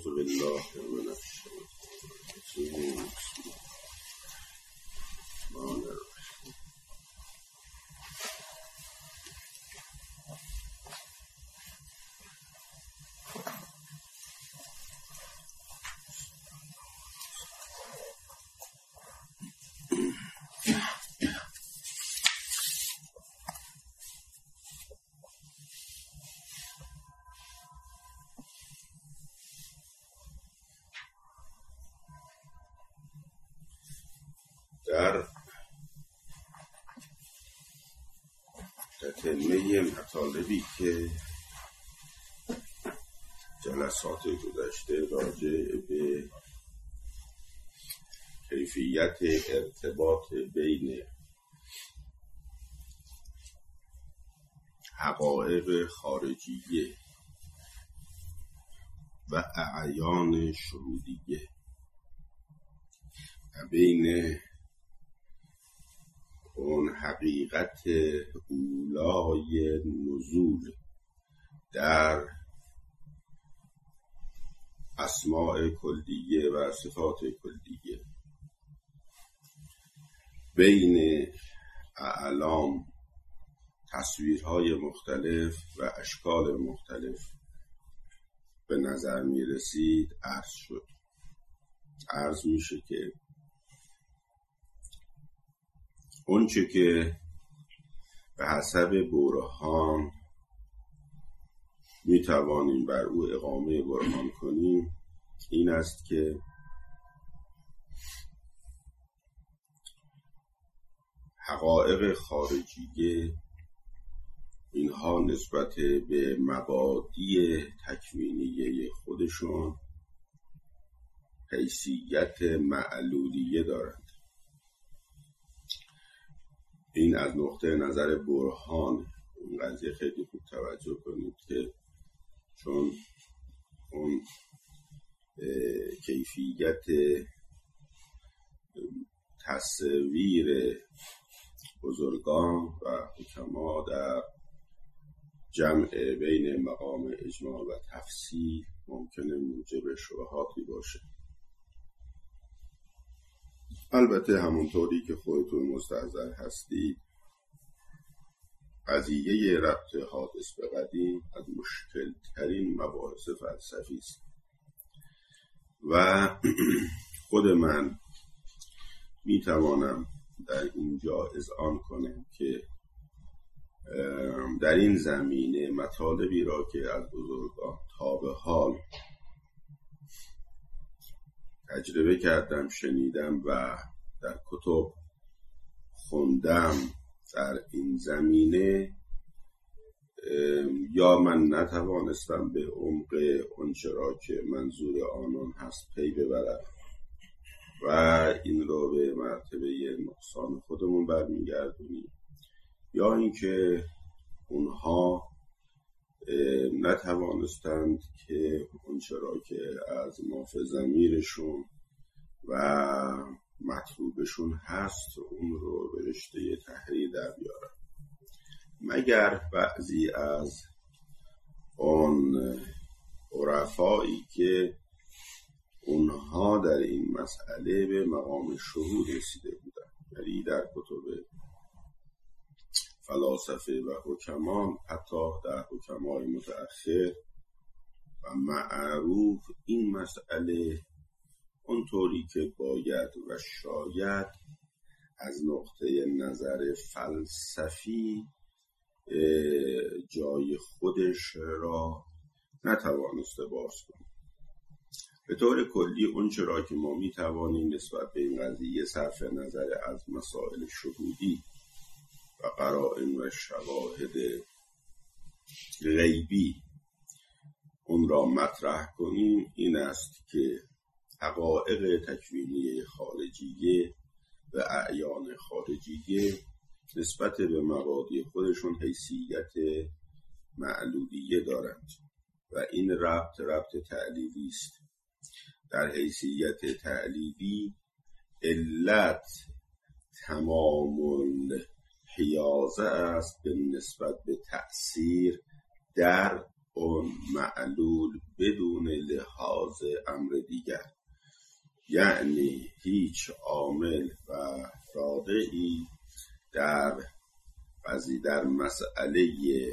اعوذ بالله من الشیطان الرجیم. بسم الله الرحمن الرحیم. در تتمه مطالبی که جلسات گذشته راجع به کیفیت ارتباط بین حقایق خارجیه و اعیان شهودیه و بین اون حقیقت اولای نزول در اسماء کلیه و صفات کلیه، بین اعلام تصویرهای مختلف و اشکال مختلف به نظر می رسید عرض شد. عرض میشه که اونچه که به حسب برهان می توانیم بر او اقامه برهان کنیم این است که حقایق خارجیه اینها نسبت به مبادی تکوینیه خودشون حیثیت معلولیه دارند. این از نقطه نظر برهان اون قضیه خیلی خوب توجه کنید که چون اون کیفیت تصویر بزرگان و حکما در جمع بین مقام اجماع و تفصیل ممکنه موجب شبهاتی باشه. البته همونطوری که خودتون مستحضر هستید قضیه ربط حادث به قدیم از مشکل ترین مباحث فلسفی است و خود من میتوانم در اینجا اذعان کنم که در این زمینه مطالبی را که از بزرگان تا به حال تجربه کردم، شنیدم و در کتب خوندم در این زمینه یا من نتوانستم به عمق آنچه را که منظور آنان هست پی ببرم و این را به مرتبه نقصان خودمون برمیگردونیم، یا اینکه اونها نتوانستند که آنچه را که از ماف ضمیرشون و مطلوبشون هست اون رو به رشته تحریر در بیارن، مگر بعضی از آن عرفایی که اونها در این مسئله به مقام شهود رسیده بودن، یعنی در کتب فلاسفه و حکمان، حتی در حکمای متأخر و معروف، این مسئله اونطوری که باید و شاید از نقطه نظر فلسفی جای خودش را نتوانسته باز کنه. به طور کلی اون چرا که ما می توانیم نسبت به این قضیه صرف نظر از مسائل شهودی و قرائن و شواهد غیبی اون را مطرح کنیم این است که حقایق تکوینی خارجیه و اعیان خارجیه نسبت به مبادی خودشون حیثیت معلولیه دارند و این ربط تعلیلی است. در حیثیت تعلیلی علت تمام الحیازه است به نسبت به تأثیر در اون معلول بدون لحاظ امر دیگر، یعنی هیچ عامل و رادعی در مسئله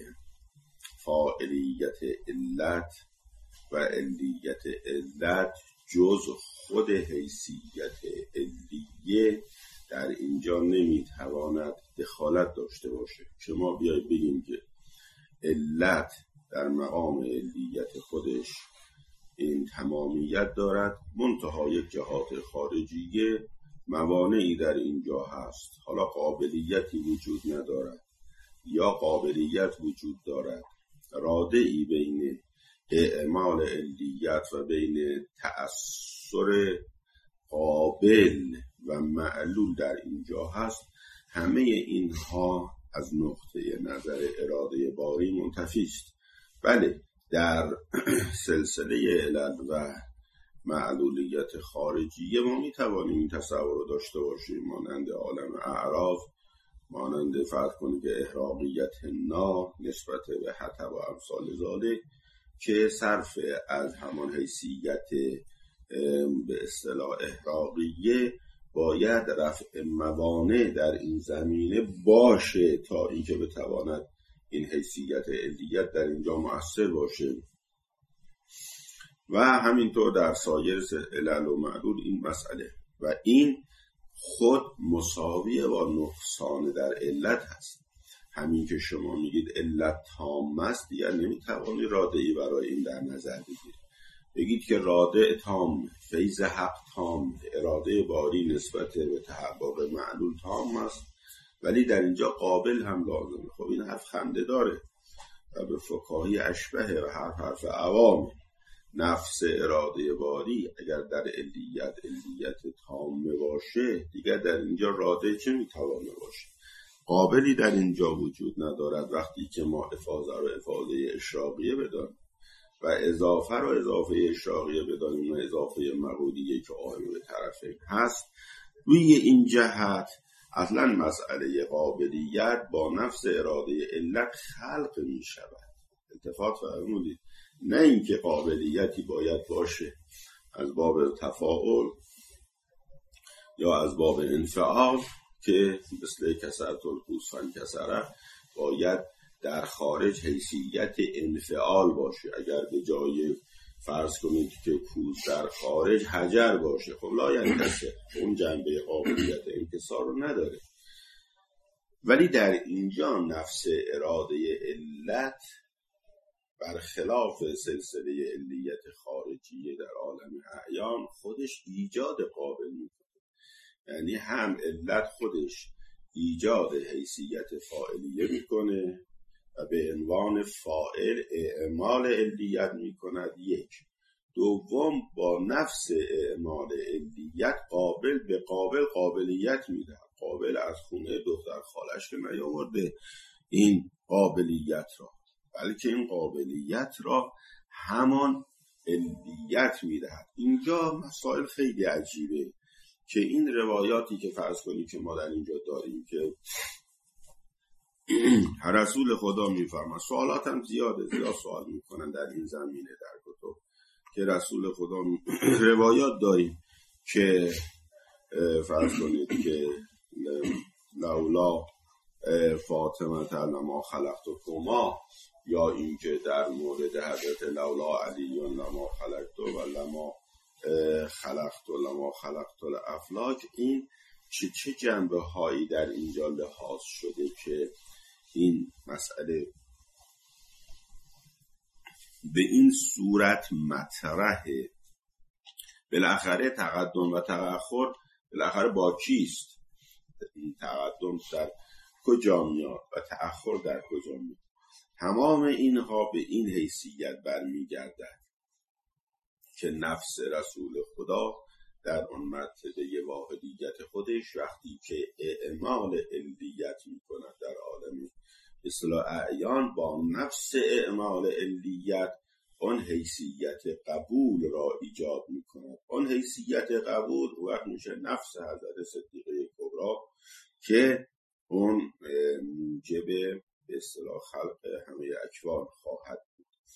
فاعلیت علت و علیت علت جز خود حیثیت علیه در اینجا نمیتواند دخالت داشته باشه که ما بیای بگیم که علت در مقام علیت خودش این تمامیت دارد، منتها یک جهات خارجیه موانعی در اینجا هست، حالا قابلیتی وجود ندارد یا قابلیت وجود دارد، رادعی بین اعمال علیت و بین تأثر قابل و معلول در اینجا هست، همه اینها از نقطه نظر اراده باری منتفی است. بله، در سلسله علل و معلولیت خارجیه ما میتوانیم این تصور رو داشته باشیم، مانند عالم اعراض، مانند فرض کنید که احراقیت نار نسبت به حطب و امثال ذالک، که صرف از همان حیثیت به اصطلاح احراقیه باید رفع موانع در این زمینه باشه تا اینکه بتواند این حیثیت علیت در اینجا مؤثر باشه. و همینطور در سایر علل و معلول این مسئله، و این خود مساویه با نقصان در علت هست. همین که شما میگید علت تام است، دیگر نمیتوانی رادعی برای این در نظر بگیرید. بگید که رادع تام، فیض حق تام، اراده باری نسبت به تحقق معلول تام است، ولی در اینجا قابل هم لازمه. خب این حرف خنده داره و به فکاهی اشبهه و حرف عوامه. نفس اراده باری اگر در علیت تامه باشه، دیگر در اینجا رادع چه میتوانه باشه؟ قابلی در اینجا وجود ندارد وقتی که ما افاضه رو افاضه اشراقیه بدانیم و اضافه رو اضافه اشراقیه بدانیم و اضافه مقودیه که آهی به طرفین هست. روی این جهت اصلا مسئله قابلیت با نفس اراده علت خلق می شود. التفات فرمودید، نه اینکه قابلیتی باید باشه از باب تفاعل یا از باب انفعال که مثل کسرت القوس فن کسره باید در خارج حیثیت انفعال باشه. اگر به جای فرض کنید که کوز در خارج حجر باشه، خب لا ینکسر، اون جنبه قابلیت انکسار رو نداره. ولی در اینجا نفس اراده علت برخلاف سلسله علیت خارجیه در عالم اعیان خودش ایجاد قابل میکنه، یعنی هم علت خودش ایجاد حیثیت فاعلیه میکنه و به عنوان فاعل اعمال علیت میکند. یک. دوم، با نفس اعمال علیت قابل به قابل قابلیت میده. قابل از خونه دختر خالش که نیاورده این قابلیت را، بلکه این قابلیت را همان علیت میدهد. اینجا مسائل خیلی عجیبه که این روایاتی که فرض کنید که ما در اینجا داریم که رسول خدا میفرماید، سوالات هم زیاد سوال میکنن در این زمینه در کتب، که رسول خدا روایات داریم که فرض کنید که لولا فاطمه لما خلقتکما، یا اینکه در مورد حضرت لولا علی لما خلقت و لما خلقت الافلاک، این چه جنبه هایی در اینجا لحاظ شده که این مسئله به این صورت مطرحه. بالاخره تقدم و تأخر بالاخره با کیست؟ این تقدم در کجا میاد و تأخر در کجا میاد؟ تمام اینها به این حیثیت برمیگردد که نفس رسول خدا در اون مرتبه واحدیت خودش وقتی که اعمال علیت میکند در عالم اصطلاح اعیان، با نفس اعمال علیت اون حیثیت قبول را ایجاد میکند. اون حیثیت قبول وقت میشه نفس حضرت صدیقه کبری که اون موجب به اصطلاح خلق همه اکوان خواهد بود.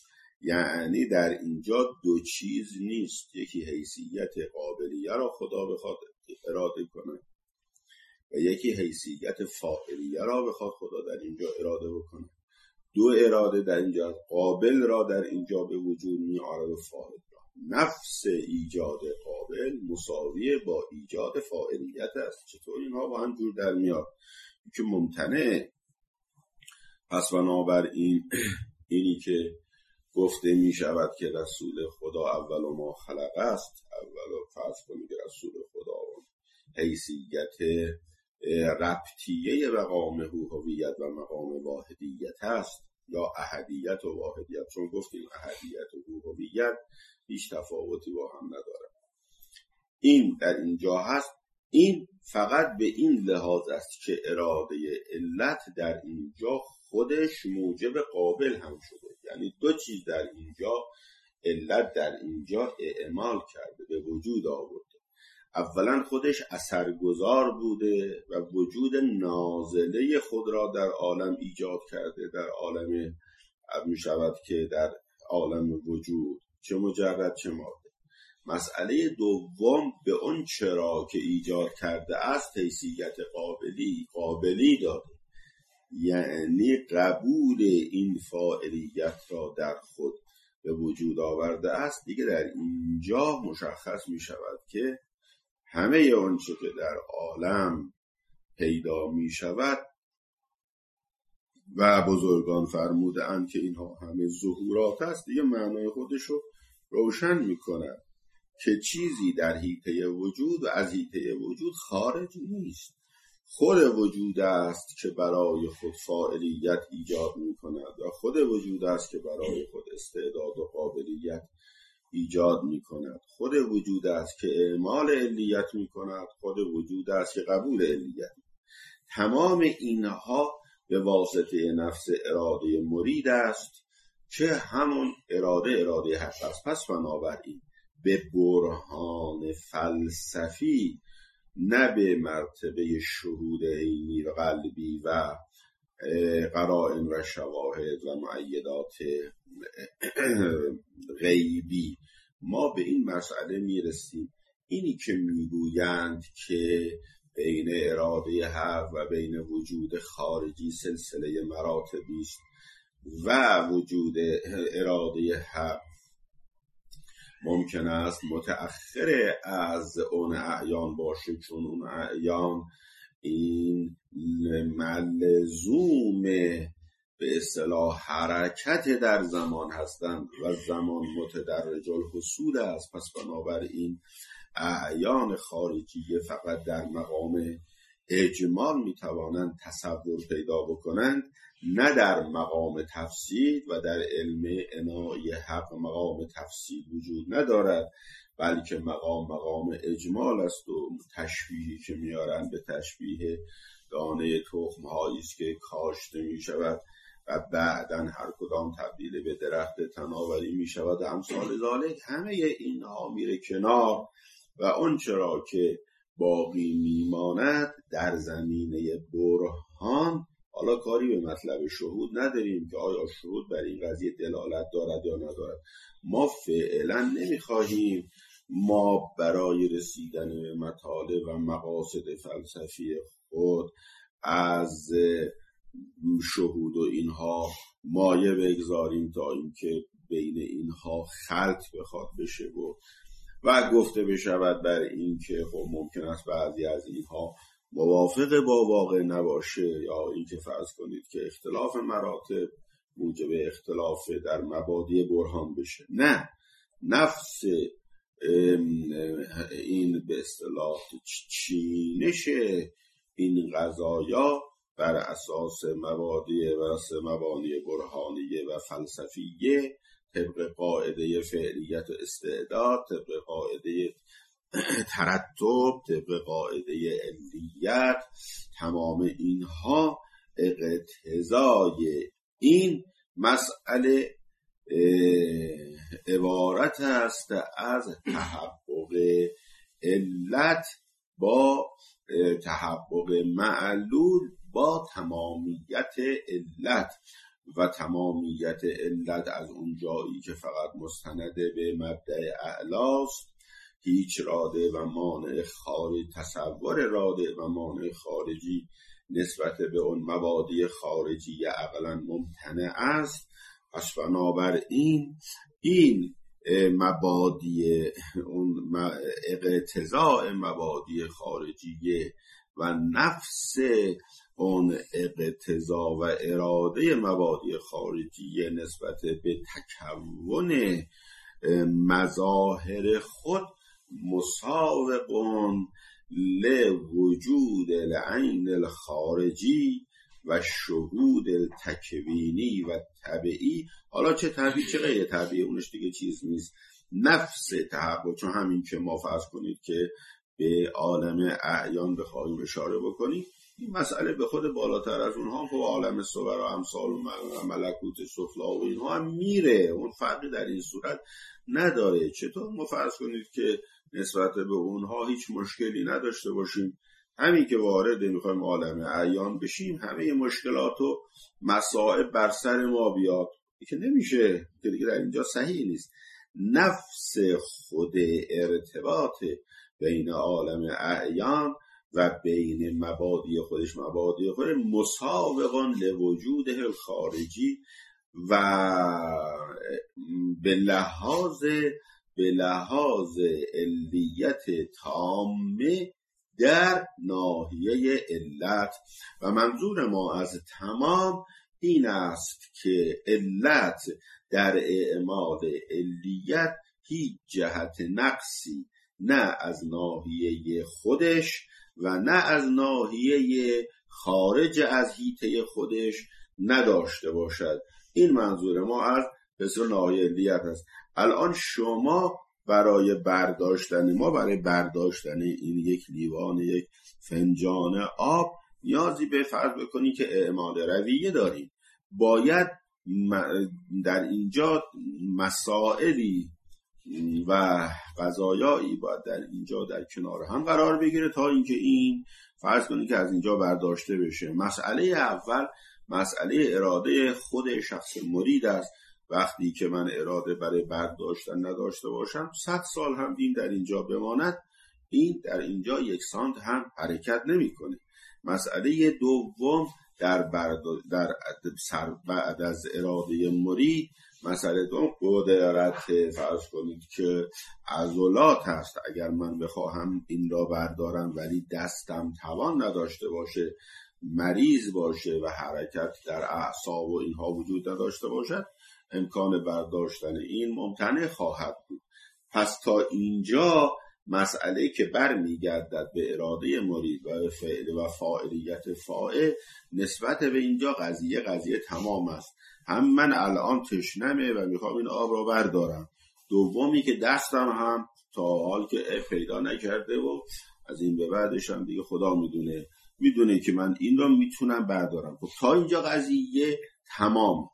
یعنی در اینجا دو چیز نیست، یکی حیثیت قابلیه را خدا بخواد اراده کنه و یکی حیثیت فاعلیه را بخواد خدا در اینجا اراده بکنه. دو اراده در اینجا، قابل را در اینجا به وجود میاره و فاعل را. نفس ایجاد قابل مساویه با ایجاد فاعلیت است. چطور اینها با هم جور در میاد؟ که ممتنع. پس بنابراین اینی که گفته می شود که رسول خدا اول ما خلق است، اول فرض کنید که رسول خدا حیثیت ربطیه مقام هویت و مقام واحدیت است یا احدیت و واحدیت، چون گفتیم احدیت و هویت هیچ تفاوتی با هم نداره. این در اینجا هست. این فقط به این لحاظ است که اراده علت در اینجا خودش موجب قابل هم شده، یعنی دو چیز در اینجا علت در اینجا اعمال کرده، به وجود آورده. اولا خودش اثرگذار بوده و وجود نازله خود را در عالم ایجاد کرده، در عالم می شود که در عالم وجود چه مجرد چه ماده. مسئله دوم به اون چرا که ایجاد کرده است حیثیت قابلی داده، یعنی قبول این فاعلیت را در خود به وجود آورده است. دیگه در اینجا مشخص می شود که همه اون چه که در عالم پیدا می شود و بزرگان فرموده اند که اینها همه ظهورات است، دیگه معنای خودش رو روشن می کند که چیزی در حیطه وجود و از حیطه وجود خارج نیست. خود وجود است که برای خود فاعلیت ایجاد می کند و خود وجود است که برای خود استعداد و قابلیت ایجاد می کند. خود وجود است که اعمال علیت می کند، خود وجود است که قبول علیت. تمام اینها به واسطه نفس اراده مرید است که همون اراده حق است. پس بنابراین به برهان فلسفی، نه به مرتبه شهود عینی و قلبی و قرائن و شواهد و معیدات غیبی، ما به این مسئله میرسیم. اینی که میگویند که بین اراده حق و بین وجود خارجی سلسله مراتبی است و وجود اراده حق ممکن است متأخر از اون اعیان باشه، چون اون اعیان این ملزوم به اصطلاح حرکت در زمان هستند و زمان متدرج الحصول است. پس بنابراین اعیان خارجی فقط در مقام اجمال میتوانند تصور پیدا بکنند، نه در مقام تفسیر. و در علم عنای حق مقام تفسیر وجود ندارد، بلکه مقام اجمال است و تشبیهی که میارن به تشبیه دانه تخم هایی است که کاشته می شود و بعداً هر کدام تبدیل به درخت تناوری می شود. امثال ذالک همه اینها میره کنار و اون چرا که باقی میماند در زمینه برهان. حالا کاری به مطلب شهود نداریم که آیا شهود بر این قضیه دلالت دارد یا ندارد. ما فعلا نمیخواهیم ما برای رسیدن به مطالب و مقاصد فلسفی خود از شهود و اینها مایه بگذاریم تا اینکه بین اینها خلط بخواد بشه و گفته بشود بر این که خب ممکن است بعضی از اینها موافق با واقع نباشه، یا اینکه فرض کنید که اختلاف مراتب موجب اختلاف در مبادی برهان بشه. نه، نفس این به اصطلاح چینش این قضایا بر اساس مبادی و مبانی برهانیه و فلسفیه، طبق قاعده فعلیت و استعداد، طبق قاعده ترتب، طبق قاعده علیت، تمام اینها اقتضای این مسئله عبارت است از تحقق علت با تحقق معلول با تمامیت علت. و تمامیت علت از اون جایی که فقط مستنده به مبدأ اعلاست، هیچ راده و مانع خارج، تصور راده و مانع خارجی نسبت به اون مبادی خارجی عقلا ممتنع است. پس بنابراین این مبادی اون اقتضاء مبادی خارجیه و نفس اون اقتضا و اراده مبادی خارجیه نسبت به تکون مظاهر خود مساوقون لوجود العین الخارجی و شهود التکوینی و طبیعی. حالا چه طبیعی چه غیر طبیعی اونش دیگه چیز نیست، نفس تحقق. چون همین که ما فرض کنید که به عالم اعیان بخواهیم اشاره بکنیم، این مسئله به خود بالاتر از اونها که عالم صور و امثال و ملکوت سفلا و اینها هم میره، اون فرقی در این صورت نداره. چطور ما فرض کنید که نسبت به اونها هیچ مشکلی نداشته باشیم، همین که وارد میخوایم عالم اعیان بشیم همه مشکلات و مصائب بر سر ما بیاد، که نمیشه، که دیگه در اینجا صحیح نیست. نفس خود ارتباط بین عالم اعیان و بین مبادی خودش مساوقان لوجوده الخارجی و به لحاظ علیت تامه در ناحیه علت. و منظور ما از تمام این است که علت در اعمال علیت هیچ جهت نقصی نه از ناحیه خودش و نه از ناحیه خارج از حیطه خودش نداشته باشد. این منظور ما از بسیار ناحیه علیت است. الان شما برای برداشتن این یک لیوان، یک فنجان آب نیازی به فرض بکنی که اعمال رویه داریم. باید در اینجا مسائلی و قضایایی باید در اینجا در کنار هم قرار بگیره تا اینکه این فرض کنید که از اینجا برداشته بشه. مسئله اول مسئله اراده خود شخص مرید است. وقتی که من اراده برای برداشتن نداشته باشم، 100 سال هم دین در اینجا بماند، این در اینجا یک سانت هم حرکت نمی‌کنه. مسئله دوم بعد از اراده مرید، مسئله دوم قدرت فرض کنید که عضلات هست. اگر من بخواهم این را بردارم ولی دستم توان نداشته باشه، مریض باشه و حرکت در اعصاب و اینها وجود نداشته باشد، امکان برداشتن این ممتنع خواهد بود. پس تا اینجا مسئله که برمیگردد به اراده مرید و فعل و فاعلیت فاعل، نسبت به اینجا قضیه تمام است. هم من الان تشنمه و میخوام این آب را بردارم، دومی که دستم هم تا حال که پیدا نکرده و از این به بعدش هم دیگه خدا میدونه که من این را میتونم بردارم. خب تا اینجا قضیه تمام.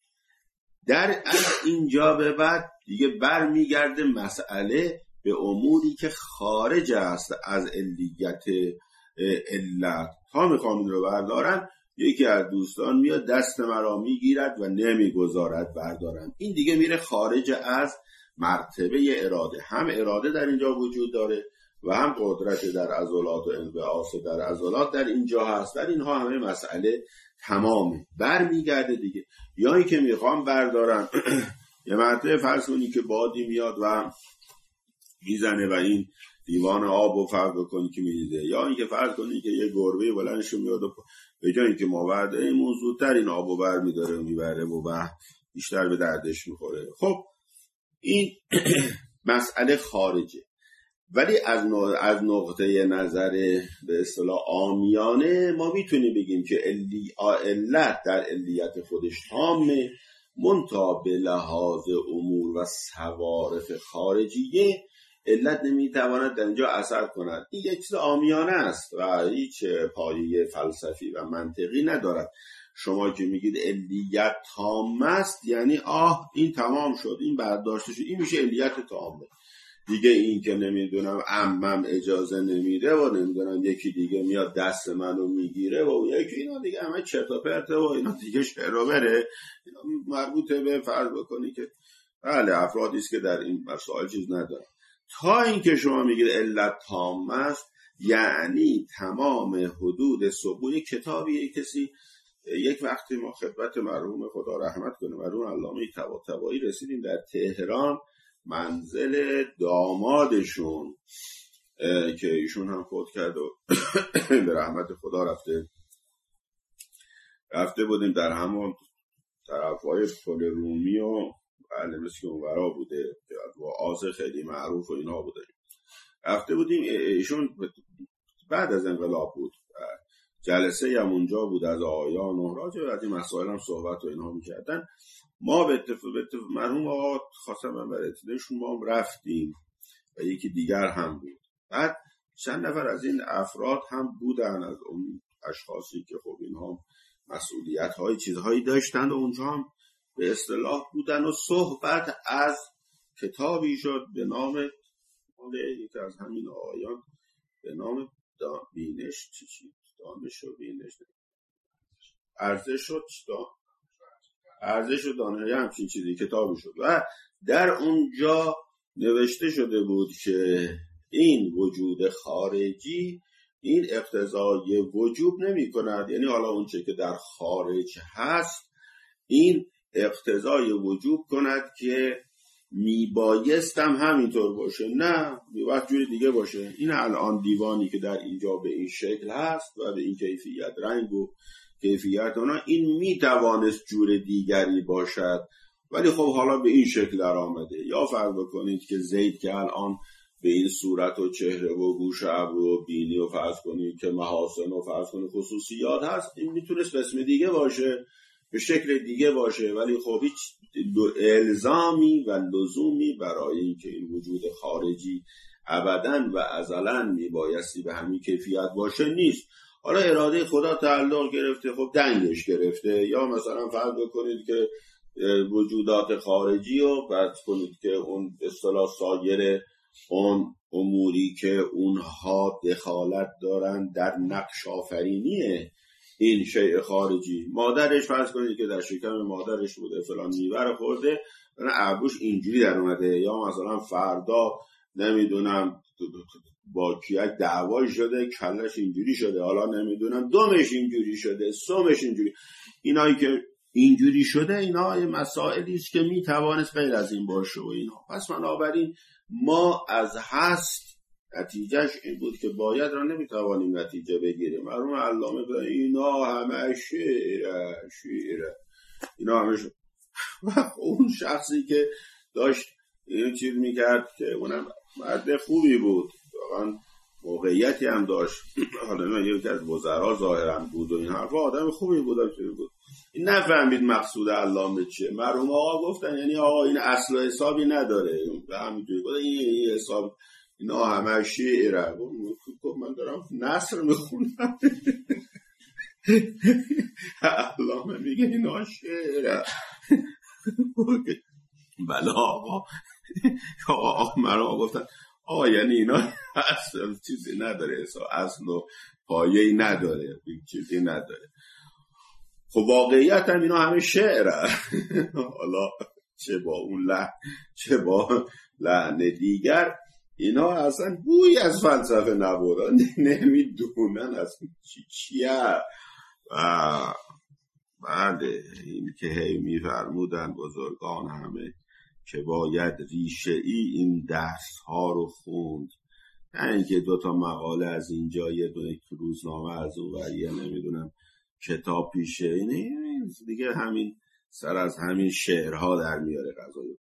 در اینجا به بعد دیگه برمیگرده مسئله به اموری که خارج است از علیت علت. تا میخوام این رو بردارم، یکی از دوستان میاد دست مرا میگیرد و نمیگذارد بردارم. این دیگه میره خارج از مرتبه اراده. هم اراده در اینجا وجود داره و هم قدرت در عضلات و انبعاث در عضلات در اینجا هست. در اینها همه مسئله تمامه. برمیگرده دیگه. یا این که میخوام بردارم یه مرتبه فرض کنی که بادی میاد و میزنه و این لیوان آب رو فرض کنی که میریزه، یا این که فرض کنی که یه گربه بلندش میاد و به جای اینکه ما برداریم زودتر این آب رو برمیداره و میبره و بیشتر به دردش میخوره. خب این مسئله خارجه. ولی از نقطه نظر به اصطلاح عامیانه ما میتونیم بگیم که علت در علیت خودش تامه، منتها به لحاظ امور و صوارف خارجیه علت نمیتواند در اینجا اثر کند. این یک چیز عامیانه است و هیچ پایه فلسفی و منطقی ندارد. شما که میگید علیت تام است، یعنی این تمام شد، این برداشته شد، این میشه علیت تامه. دیگه این که نمیدونم عمم اجازه نمیده و نمیدونم یکی دیگه میاد دست منو میگیره و یکی اینا دیگه همه چرت و پرته و اینا دیگه شعر و بره. اینا مربوطه به فرض بکنی که بله افرادی است که در این مسائل چیز ندارن. تا اینکه شما میگید علت تامه است، یعنی تمام حدود ثبوت. کتابی کسی یک وقتی ما خدمت مرحوم خدا رحمت کنه مرحوم علامه طباطبایی رسیدیم در تهران منزل دامادشون که ایشون هم فوت کرد و به رحمت خدا رفته بودیم در همون طرفای پل رومی و بله مثل که اونورا بوده و آز خیلی معروف و اینا بوده. رفته بودیم ایشون بعد از انقلاب بود، جلسه هم اونجا بود از آیان و راجع به این مسائل هم صحبت و اینا میکردن. ما به اتفاق مرحوم آقا خواستم من براتیدشون ما هم رفتیم و یکی دیگر هم بود. بعد چند نفر از این افراد هم بودن از اون اشخاصی که خب اینها مسئولیت های چیزهایی داشتن و اونجا هم به اصطلاح بودن و صحبت از کتابی شد به نام یکی از همین آقایان به نام بینش دانش و بینش ارزش و دانش همچین چیزی کتابی شد و در اونجا نوشته شده بود که این وجود خارجی این اقتضای وجوب نمی کند، یعنی حالا اون چه که در خارج هست این اقتضای وجوب کند که میبایست هم همینطور باشه، نه میبایست جوری دیگه باشه. این الان دیوانی که در اینجا به این شکل هست و به این کیفیت رنگ و کیفیت اونا این میتوانست جور دیگری باشد ولی خب حالا به این شکل در آمده. یا فرض بکنید که زید که الان به این صورت و چهره و گوش و ابرو و بینی و فرض کنید که محاسن و فرض کنید خصوصیات هست، این میتونست به اسم دیگه باشه به شکل دیگه باشه ولی خب هیچ الزامی و لزومی برای اینکه این وجود خارجی ابداً و ازلاً میبایستی به همین کیفیت باشه نیست. حالا اراده خدا تعلق گرفته خب دنگش گرفته، یا مثلا فرض بکنید که وجودات خارجی و فرض کنید که اون اصطلاح سایر اون اموری که اونها دخالت دارن در نقش آفرینی این شیء خارجی، مادرش فرض کنید که در شکم مادرش بوده فلان میوه خورده ابروش اینجوری در اومده، یا مثلا فردا نمیدونم با کیک دعوای شده کلش اینجوری شده، حالا نمیدونم دمش اینجوری شده سمش اینجوری، اینایی که اینجوری شده اینا مسائلی است که میتوانست غیر از این باشه و اینا. پس بنابراین ما از هست نتیجهش این بود که باید را نمیتوانیم نتیجه بگیریم. مرحوم علامه به اینا همه شعره اینا همه شد. و اون شخصی که داشت این چیز میکرد که اونم مرد خوبی بود واقعا موقعیتی هم داشت، حالا یکی از وزرا ظاهرا بود و این حرفا، آدم خوبی بود این نفهمید مقصود علامه چیه. مرحوم آقا گفتن یعنی آقا این اصل و حسابی نداره و همینجوری گفتن این حساب اینا همه شعره. من دارم نثر میخونم علامه میگه اینا شعره. بله آقا مرحوم گفتن آقا یعنی اینا اصل چیزی نداره، اصل و پایه‌ای نداره، چیزی نداره. خب واقعیت هم اینا همه شعره. حالا چه با اون چه با لحن دیگر اینا اصلا بوی از فلسفه نبودن، نمیدونن اصلا چیه. بعد این که هی میفرمودن بزرگان همه که باید ریشه این درس ها رو خوند، نه اینکه دوتا مقاله از اینجا یه دونه روزنامه از اون و یه نمیدونم کتاب پیشه، این دیگه همین سر از همین شعرها در میاره قضایی.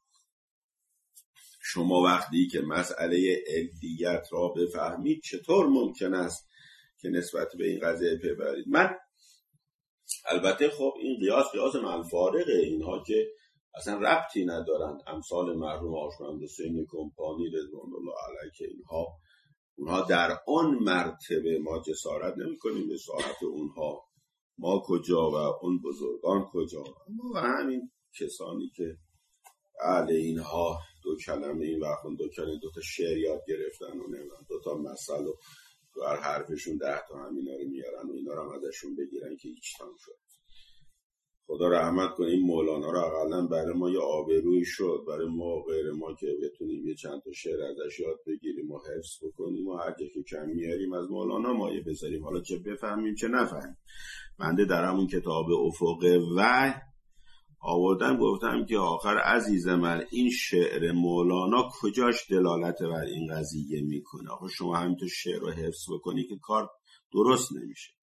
شما وقتی که مسئله علیت را بفهمید چطور ممکن است که نسبت به این قضیه پی ببرید. من البته خب این قیاس منفارقه، اینها که اصلا ربطی ندارن، امثال مرحوم هاشمند حسین کمپانی رضوان الله علیه که اونها در آن مرتبه ما جسارت نمی کنیم به ساعت اونها، ما کجا و اون بزرگان کجا، و همین کسانی که بله اینها دو کلمه این وقت دو کلمه دو تا شعر یاد گرفتن و نمیدونم دو تا مثل و بر حرفشون 10 تا همینا رو میارن و اینا رو ازشون بگیرن که هیچ تام شد. خدا رحمت کنه این مولانا رو اقلا برای ما یه آبرویی شد، برای ما غیر ما که بتونیم یه چند تا شعر ازش یاد بگیریم و حفظ بکنیم و هر جا که کم میاریم از مولانا مایه بذاریم، حالا چه بفهمیم چه نفهمیم. بنده در همون کتاب افق وحی آوردم گفتم که آخر عزیز من این شعر مولانا کجاش دلالت بر این قضیه میکنه؟ آخه شما همینطور شعر رو حفظ بکنی که کار درست نمیشه.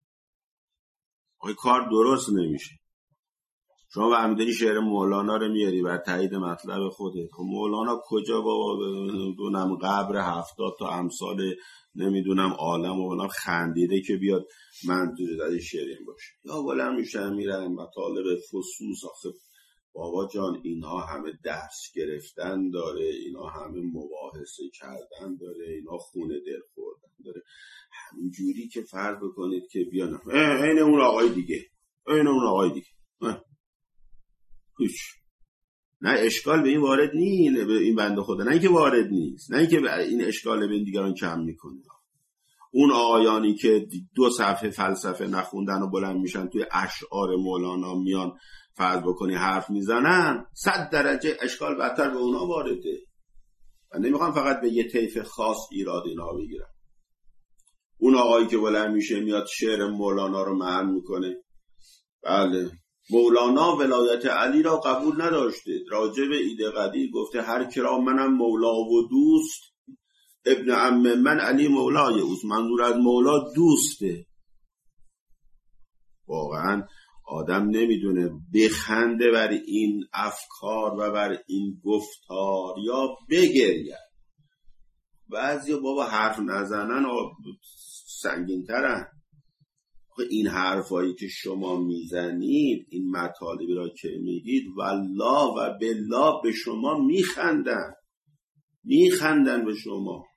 کار درست نمیشه. شما همینطوری شعر مولانا رو میاری بر تایید مطلب خودت. خب مولانا کجا بابا بدونم قبر 70 تا امثال نمیدونم عالم و بنام خندیده که بیاد من تو زده شعریم باشه، یا بلند میشن میرن مطالب فصوص. آخه بابا جان اینها همه درس گرفتن داره، اینا همه مباحثه کردن داره، اینا خونه دل خوردن داره. همینجوری که فرض بکنید که بیان این اون آقای دیگه هیچ نه اشکال به این وارد نیست، به این بنده خدا نه اینکه وارد نیست، نه اینکه این اشکال به این دیگران کم میکنه. اون آقایانی که 2 صفحه فلسفه نخوندن و بلند میشن توی اشعار مولانا میان فرض بکنی حرف میزنن، 100 درجه اشکال بدتر به اونا وارده. من نمیخوام فقط به یه طیف خاص ایراد اینا بگیرم. اون آقایی که بلند میشه میاد شعر مولانا رو معنی میکنه، بله مولانا ولایت علی را قبول نداشته، راجع به ایده قدیر گفته هر کرا منم مولا و دوست، ابن عم من علی مولای اوست. منظور از مولا دوسته. واقعا آدم نمیدونه بخنده بر این افکار و بر این گفتار یا بگرید. بعضی بابا حرف نزنن و سنگین ترن. این حرفایی که شما میزنید، این مطالبی را که میگید، والله و بالله به شما میخندن به شما.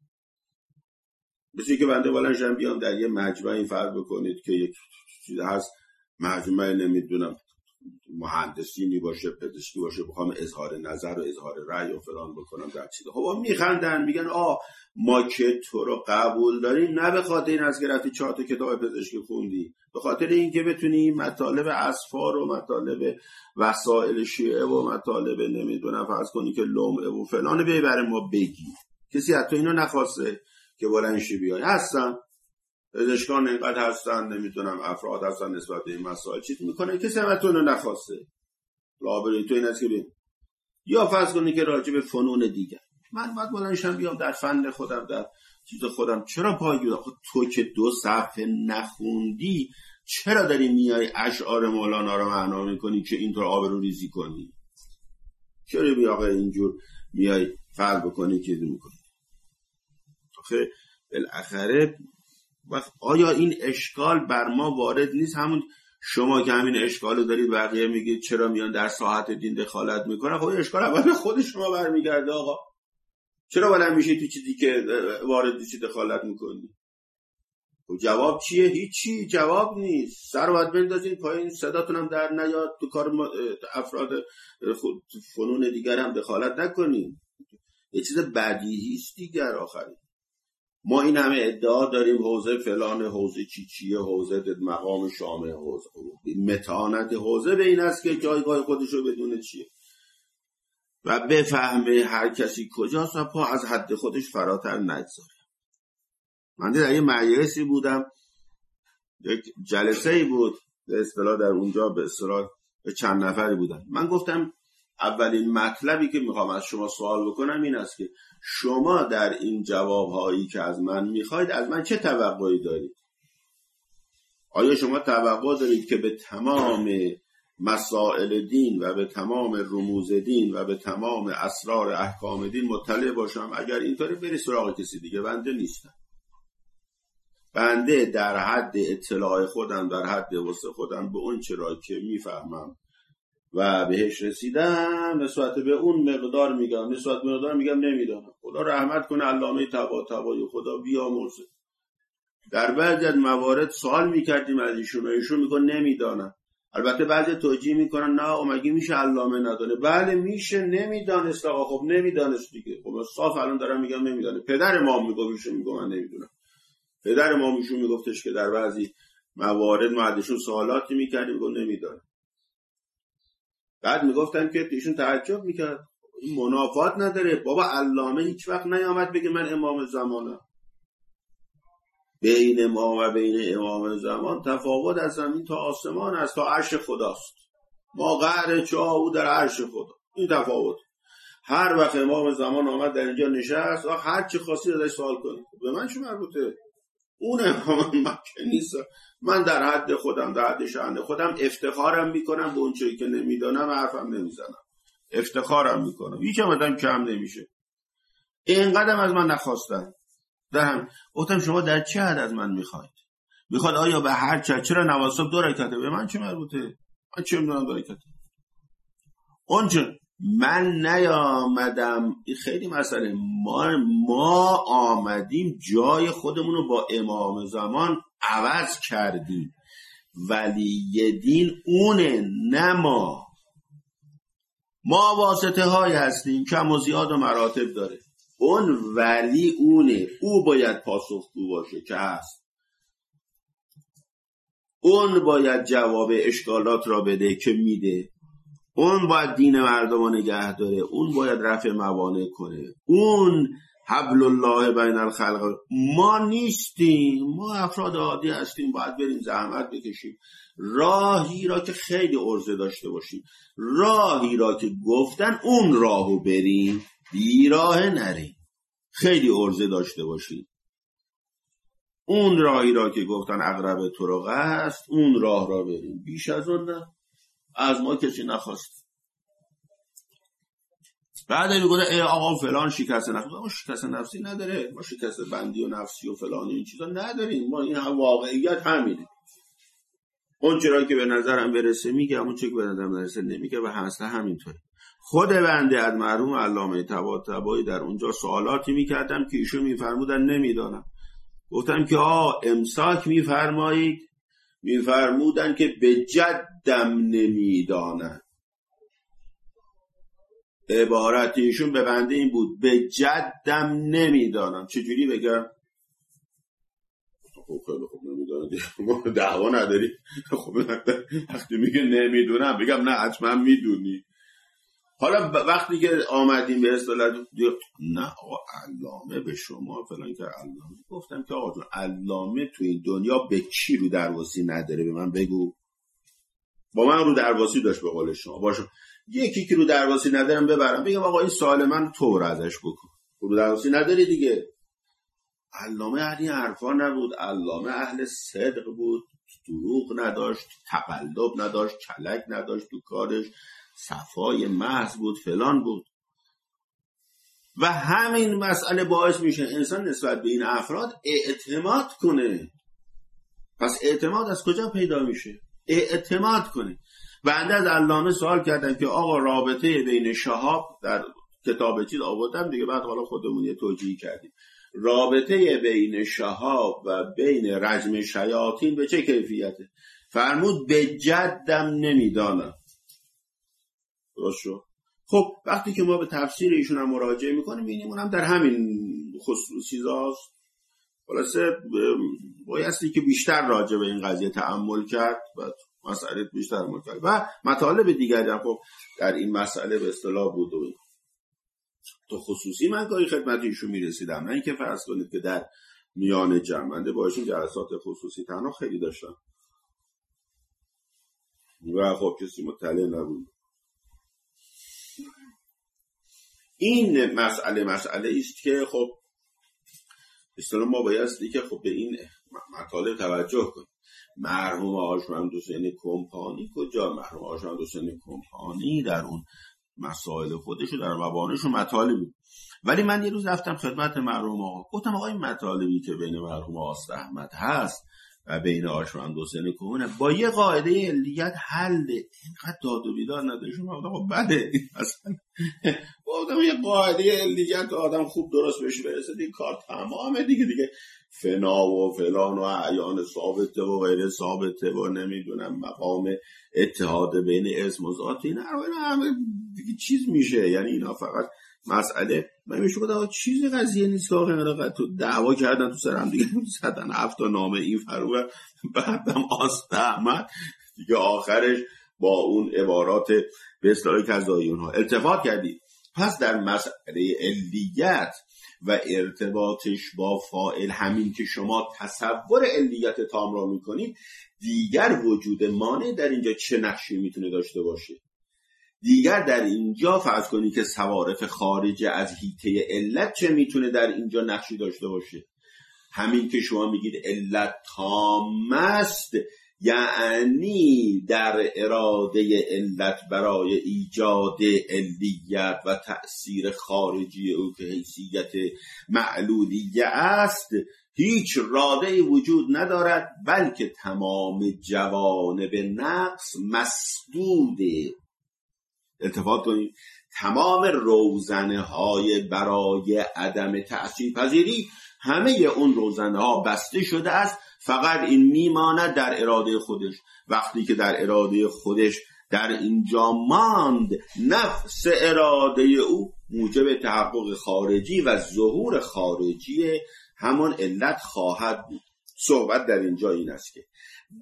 بسید که بنده بالنشم بیام در یه مجمعی فرض بکنید که یک چیز هست، مجمع نمیدونم مهندسی باشه، پزشکی باشه، بخوام اظهار نظر و اظهار رأی و فلان بکنم در چیز، خب میخندن میگن ما که تو رو قبول داریم، نه به خاطر این از که رفتی 4 تا کتاب پزشکی خوندی، به خاطر این که بتونی مطالب اصفار و مطالب وسائل شیعه و مطالب نمیدونم فرض کنی که لمعه و فلان ببره ما بگی. کسی حتی اینو نخواسته که بلنشی بیای. هستن پزشکان اینقدر هستن، نمیدونم افراد هستن نسبت به این مسائل چیز میکنه، کسی هم تو رو نخواسته. لابری تو این است که یا فرض کنی که راجع به فنون دیگر من باید بلنشم بیام در فن خودم، در چیز خودم چرا پای بیدم؟ تو که 2 صفحه نخوندی چرا داری میای اشعار مولانا رو معنا میکنی که اینطور آبرو ریزی کنی؟ چرا بیا آقا اینجور میای فرض بکنی که میکنی؟ آخه بالاخره آیا این اشکال بر ما وارد نیست؟ همون شما که همین اشکالو دارید بقیه میگید چرا میان در ساحت دین دخالت میکنن. خب اشکال اول به خود شما برمیگرده. آقا چرا بلند میشه تو چیزی که وارد چی دخالت میکنی؟ خب جواب چیه؟ هیچی جواب نیست. سر باید بندازین پایین، صداتونم در نیاد، تو کار افراد فنون دیگر هم دخالت نکنین. یه چیز بدیهی است دیگر. آخری ما این همه ادعا داریم حوزه فلان، حوزه چیچیه، حوزه مقام شامه، حوزه متانت حوزه به این است که جایگاه خودشو بدونه چیه و بفهمه هر کسی کجاست و پا از حد خودش فراتر نگذاره. من در یه مجلسی بودم، یک جلسه‌ای بود به اصطلاح، در اونجا به اصطلاح چند نفری بودن. من گفتم اولین مطلبی که میخوام از شما سوال بکنم این است که شما در این جوابهایی که از من میخواید از من چه توقعی دارید؟ آیا شما توقع دارید که به تمام مسائل دین و به تمام رموز دین و به تمام اسرار احکام دین مطلع باشم؟ اگر اینطوری بری سراغ کسی دیگه. بنده نیستم. بنده در حد اطلاع خودم، در حد وسع خودم به اون چرا که میفهمم و بهش رسیدم نسبت به اون مقدار میگم، نسبت به مقدار میگم نمیدانم. خدا رحمت کنه علامه طباطبایی، خدا بیامرزه. در بعضی از موارد سوال میکردیم از ایشون میگن نمیدانم. البته بعضی توجیه میکنن نه مگه میشه علامه ندانه؟ بله میشه، نمیدانست. آقا خب نمیدانست دیگه. خب صاف الان دارم میگم نمیدانه. پدر ما میگفت من نمیدونم. پدر ما میگفتش که در بعضی موارد ما ازشون سوالاتی میکردیم میگفت نمیدانه. بعد میگفتن که ایشون تعجب میکرد این منافات نداره. بابا علامه هیچ وقت نیامد بگه من امام زمانم. بین ما و بین امام زمان تفاوت از زمین تا آسمان است، تا عرش خداست. ما قعر چاه او در عرش خدا. این تفاوت. هر وقت امام زمان آمد در اینجا نشست و هر چی خاصی ازش سوال کنید. به من چه مربوطه؟ اون امام من که نیست. من در حد خودم، در حد شأن خودم افتخارم میکنم به اون چیزی که نمیدانم حرفم نمیزنم. افتخارم میکنم. هیچ آدم کم نمیشه. اینقدرم از من نخواستن. گفتم شما در چه حد از من میخواید؟ میخواد آیا به هر چرا نواسب 2 رکعته؟ به من چه مربوطه؟ من چه میدونم 2 رکعته؟ اونچه من نیامدم. این خیلی مسئله. ما آمدیم جای خودمون رو با امام زمان عوض کردیم. ولی دین اونه، نه ما. ما واسطه های هستیم، کم و زیاد و مراتب داره. اون ولی اونه، او باید پاسخگو باشه که هست. اون باید جواب اشکالات را بده که میده. اون باید دین مردم رو نگه داره. اون باید رفع موانع کنه. اون حبل الله بین الخلق. ما نیستیم. ما افراد عادی هستیم. باید بریم زحمت بکشیم. راهی را که خیلی عرضه داشته باشیم، راهی را که گفتن اون راهو بریم، بیراه نریم. خیلی عرضه داشته باشیم. اون راهی را که گفتن اقرب طرق است، اون راه را بریم. بیش از اون نه. از ما کسی نخواست. بعد میگه ای آقا فلان شکست نفسی. ما شکست نفسی نداره. ما شکست بندی و نفسی و فلان این چیزا نداریم. ما این واقعیت همینه. اون چرا که به نظرم برسه میگم، اون چرا که به نظرم برسه نمیگه و همسته همینطوره. خود بنده از مرحوم علامه طباطبایی در اونجا سوالاتی میکردم که ایشون میفرمودن نمیدانم. گفتم که امساک میفرمایید. میفرمودن که به جدم نمیدانن. عبارت ایشون به بنده این بود به جدم نمیدانم. چجوری بگم؟ خب خیلی خوب نمیدانم دیگه. ما دعوا نداریم. خب وقتی میگه نمیدونم بگم نه حتما میدونی. حالا وقتی که آمدیم به اصطلاح نه آقا علامه به شما فلان که علامه. گفتم که آقا علامه تو این دنیا به کی رو درواسی نداره؟ به من بگو. با من رو درواسی داشت به قول شما. باشه یکی که رو درواسی ندارم ببرم بگم آقا این سوال من طور ازش بکن. رو درواسی نداری دیگه. علامه اهل حرفا نبود. علامه اهل صدق بود. دروغ نداشت، تقلب نداشت، کلک نداشت تو کارش، صفای محض بود، فلان بود. و همین مسئله باعث میشه انسان نسبت به این افراد اعتماد کنه. پس اعتماد از کجا پیدا میشه؟ اعتماد کنه. بنده از علامه سوال کردم که آقا رابطه بین شهاب در کتاب چیز آوردم دیگه، بعد حالا خودمون یه توجیه کردیم. رابطه بین شهاب و بین رجم شیاطین به چه کیفیته؟ فرمود به جدم نمیدانم. درست شد؟ خب وقتی که ما به تفسیر ایشون هم مراجعه میکنیم میبینیم اونم در همین خصوصیاست. خلاصه بایستی که بیشتر راجع به این قضیه تأمل کرد و مسئله بیشتر تأمل کرد و مطالب دیگری هم خب در این مسئله به اصطلاح بود و تو خصوصی من گاهی خدمت ایشون میرسیدم، نه اینکه فرض کنید که در میان جمعنده با ایشون جلسات خصوصی تنها خیلی داشتم و خب کسی مطلع نبود. این مسئله است که خب اصطلاح ما بایستی که خب به این مطالب توجه کنیم. مرحوم آرشمند حسین کمپانی کجا؟ مرحوم آرشمند حسین کمپانی در اون مسائل خودشو در مبانشو مطالبی، ولی من یه روز رفتم خدمت مرحوم آقا گفتم آقا این مطالبی که بین مرحوم آست احمد هست و بین آرشمند حسین کمپانی با یه قاعده علیت حل اینقدر داد و بیدار نداره. شما خب بله اصلا گفتم یه قاعده علیت آدم خوب درست بشه برسه دیگه کار تمامه دیگه فنا و فلان و اعیان ثابته و غیر ثابته و نمیدونم مقام اتحاد بین اسم و ذات، این همه دیگه چیز میشه. یعنی اینا فقط مسئله من میشه گفتم چیزی قضیه نیست که آخه تو دعوا کردن تو سرم دیگه زدن 7 نامه این فرو، بعدم آست احمد دیگه آخرش با اون عبارات به اصطلاح کذایی اونها التفات کردی. پس در مسئله علیت و ارتباطش با فاعل، همین که شما تصور علیت تام را میکنید، دیگر وجود مانع در اینجا چه نقشی میتونه داشته باشه؟ دیگر در اینجا فرض کنید که صوارف خارج از حیطه علت چه میتونه در اینجا نقشی داشته باشه؟ همین که شما میگید علت تام است، یعنی در اراده علت برای ایجاد علیت و تأثیر خارجی او که حیثیت معلولیه است هیچ راده‌ای وجود ندارد، بلکه تمام جوانب نقص مسدوده. التفات کنید، تمام روزنه های برای عدم تأثیر پذیری همه اون روزنه ها بسته شده است، فقط این میماند در اراده خودش. وقتی که در اراده خودش در اینجا ماند، نفس اراده او موجب تحقق خارجی و ظهور خارجی همان علت خواهد بود. صحبت در اینجا این است که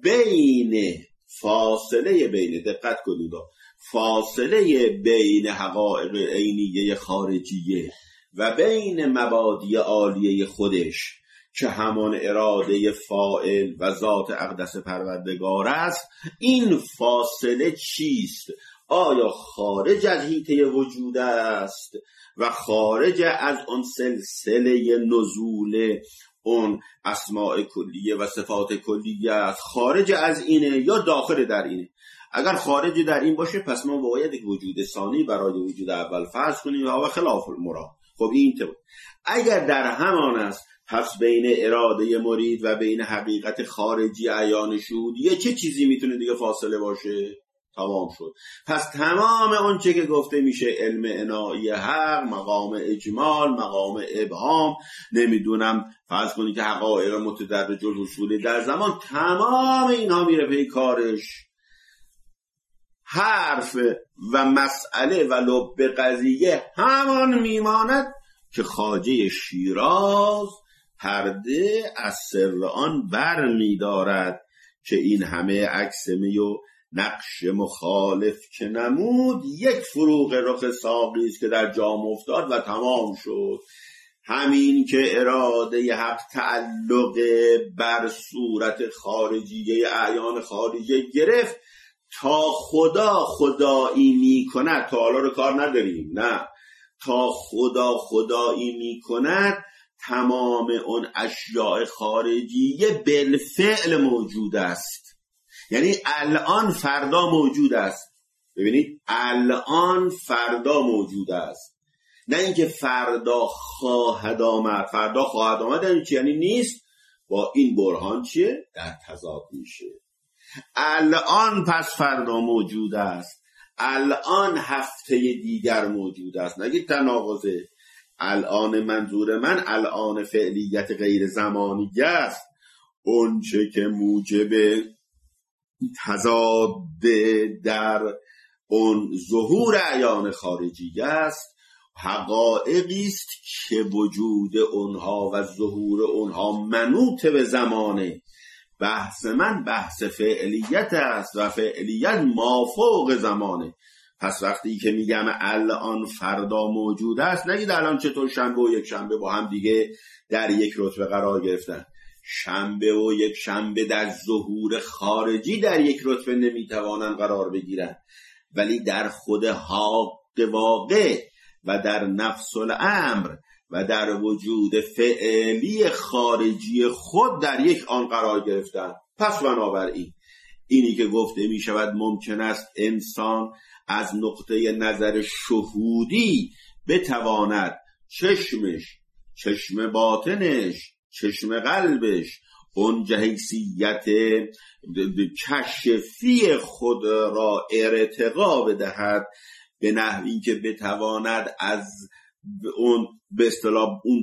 فاصله بین دقت کنید، فاصله بین حقایق عینیه خارجیه و بین مبادی عالیه خودش که همان اراده فاعل و ذات اقدس پروردگار است، این فاصله چیست؟ آیا خارج از حیطه وجود است و خارج از اون سلسله نزول اون اسماء کلیه و صفات کلیه است؟ خارج از اینه یا داخل در اینه؟ اگر خارج در این باشه پس ما باید یک وجود ثانی برای وجود اول فرض کنیم و خلاف المراد. خب این طور. اگر در همان است، پس بین اراده مرید و بین حقیقت خارجی عیان شهودیه چه چیزی میتونه دیگه فاصله باشه؟ تمام شد. پس تمام اون چه که گفته میشه علم عنایی حق، مقام اجمال، مقام ابهام، نمیدونم فرض کنید که حقایق متدرج الحصول در زمان، تمام اینا میره پی کارش. حرف و مسئله و لب قضیه همان میماند که خواجه شیراز پرده از سر آن بر می‌دارد که این همه عکس می و نقش مخالف که نمود، یک فروغ رخ ساقی است که در جام افتاد و تمام شد. همین که اراده حق تعلق بر صورت خارجیه اعیان خارجیه گرفت، تا خدا خدایی می کند، تا حالا رو کار نداریم، نه، تا خدا خدایی می کند تمام اون اشیاء خارجیه بالفعل موجود است. یعنی الان فردا موجود است. ببینید الان فردا موجود است، نه اینکه فردا خواهد آمد. فردا خواهد آمد یعنی چی؟ یعنی نیست. با این برهان چیه؟ در تضاد میشه. الان پس فردا موجود است، الان هفته دیگر موجود است. نگید تناقضه. الان منظور من الان فعلیت غیر زمانی است، اون چه که موجب تضاد در اون ظهور اعیان خارجی است، حقایقی است که وجود اونها و ظهور اونها منوط به زمانه. بحث من بحث فعلیت است و فعلیت مافوق زمانه. پس وقتی که میگم الان فردا موجود است، نگید الان چطور شنبه و یک شنبه با هم دیگه در یک رتبه قرار گرفتن. شنبه و یک شنبه در ظهور خارجی در یک رتبه نمیتوانن قرار بگیرن، ولی در خود حق واقع و در نفس الامر و در وجود فعلی خارجی خود در یک آن قرار گرفتن. پس بنابراین اینی که گفته می شود ممکن است انسان از نقطه نظر شهودی بتواند چشمش، چشم باطنش، چشم قلبش اون حیثیت کشفی خود را ارتقا بدهد، به نحوی که بتواند از اون به اصطلاح اون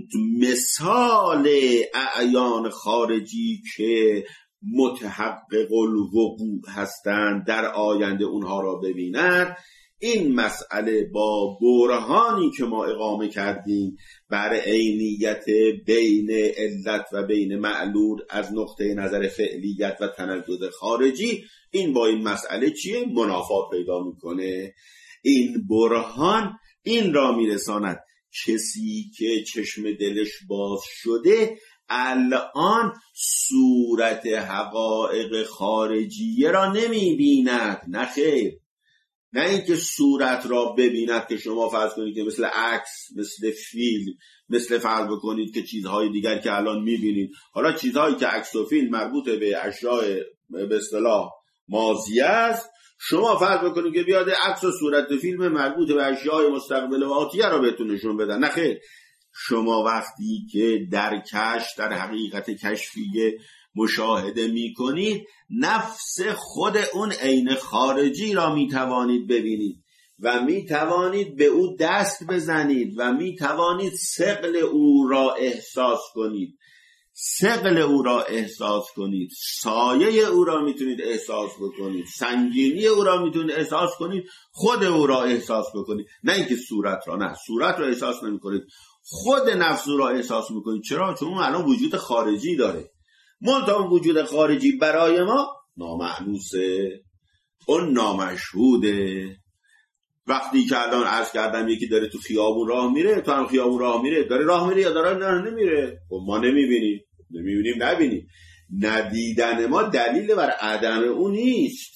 مثال اعیان خارجی که متحقق الوقوع هستند در آینده اونها را ببینند. این مسئله با برهانی که ما اقامه کردیم بر عینیت بین علت و بین معلول از نقطه نظر فعلیت و تنزل خارجی، این با این مسئله چیه؟ منافات پیدا میکنه. این برهان این را میرساند کسی که چشم دلش باز شده الان صورت حقایق خارجیه را نمیبیند، نه خیر، نه اینکه صورت را ببیند که شما فرض کنید که مثل عکس، مثل فیلم، مثل فرض بکنید که چیزهای دیگر که الان میبینید، حالا چیزهایی که عکس و فیلم مربوط به اشیاء به اصطلاح ماضی است، شما فرض بکنید که بیاد عکس و صورت فیلم مربوط به اشیاء مستقبل و آتیه را بهتون نشون بدن، نه خیر. شما وقتی که در کشف، در حقیقت کشفیه مشاهده می کنید، نفس خود اون عین خارجی را می توانید ببینید و می توانید به او دست بزنید و می توانید ثقل او را احساس کنید. ثقل او را احساس کنید، سایه او را میتونید احساس بکنید، سنگینی او را میتونید احساس کنید، خود او را احساس بکنید، نه اینکه صورت را، نه صورت را احساس نمی کنید، خود نفس را احساس میکنید. چرا؟ چون الان وجود خارجی داره، منتها وجود خارجی برای ما نامعنوسه، اون نامشهوده. وقتی که الان عرض کردم یکی داره تو خیابون راه میره، تو هم خیابون راه میره، داره راه میره یا داره نمیره، خب ما نمیبینیم، نبینیم. ندیدن ما دلیل بر عدم اون نیست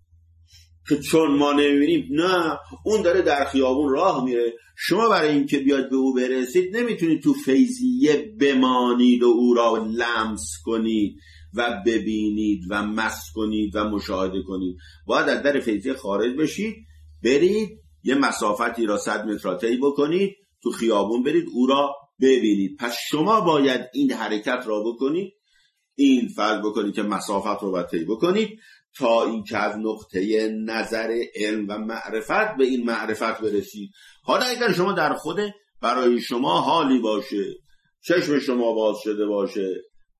که چون ما نمیبینیم، نه، اون داره در خیابون راه میره. شما برای اینکه بیاد به او برسید نمیتونید تو فیضیه بمانید و او را لمس کنید و ببینید و مس کنید و مشاهده کنید. باید از در فیضیه خارج بشید، برید یه مسافتی را 100 متر طی بکنید، تو خیابون برید او را ببینید. پس شما باید این حرکت را بکنید، این فرض بکنید که مسافت رو باید طی بکنید تا اینکه از نقطه نظر علم و معرفت به این معرفت برسید. حالا اگر شما در خود برای شما حالی باشه، چشم شما باز شده باشه،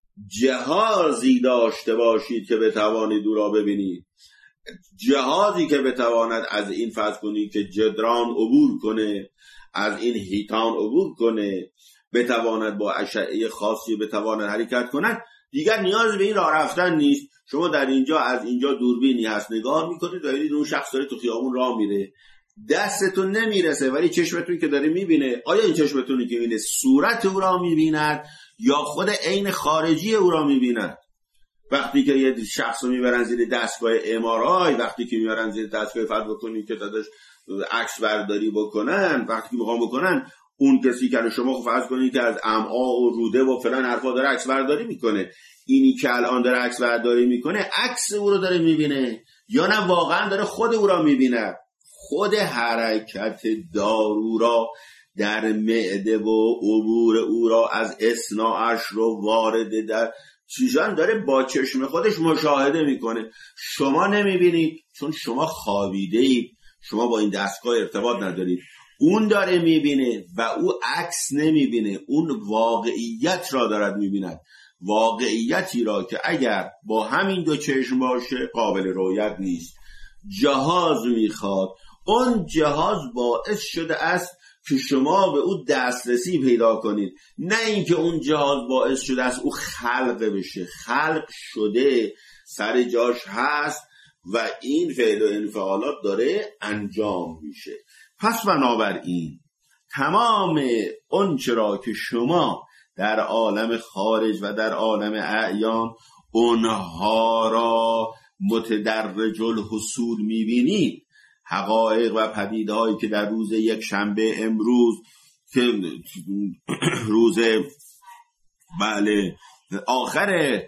جهازی داشته باشید که بتوانید او را ببینید، جهازی که بتواند از این فرض کنید که جدران عبور کنه، از این هیتان عبور کنه، بتواند با اشعه خاصی بتواند حرکت کنند، دیگر نیاز به این راه رفتن نیست. شما در اینجا از اینجا دوربینی هست نگاه میکنید و ببینید اون شخص داره تو خیابون راه میره، دستتون نمیرسه ولی چشمتون که داره میبینه، آیا این چشمتونی که میبینه صورت او را میبیند یا خود عین خارجی او را میبیند؟ وقتی که یه شخص رو میبرن زیر دستگاه MRI، وقتی که میبرن زیر دستگاه فرض بکنید که داداش عکس برداری بکنن، وقتی که میخوام بکنن، اون کسی که شما فرض کنید که از امعا و روده و فلان حرفا داره عکس برداری میکنه، اینی که الان داره عکس برداری میکنه عکس او رو داره میبینه یا نه واقعا داره خود او را میبینه؟ خود حرکت دارو را در معده و عبور او را از اثناءش رو وارد در چیزان داره با چشم خودش مشاهده میکنه. شما نمیبینید چون شما خوابیده اید، شما با این دستگاه ارتباط ندارید. اون داره میبینه و او عکس نمیبینه، اون واقعیت را دارد میبیند، واقعیتی را که اگر با همین دو چشم باشه قابل رؤیت نیست، جهاز میخواد. اون جهاز باعث شده است که شما به او دسترسی پیدا کنید، نه اینکه اون جهاز باعث شده است او خلق بشه. خلق شده، سر جاش هست و این فعل و انفعالات داره انجام میشه. پس بنابراین تمام اون چرا که شما در عالم خارج و در عالم اعیان اونها را متدرج الحصول میبینید، حقایق و پدیدهایی که در روز یک شنبه امروز که روز آخر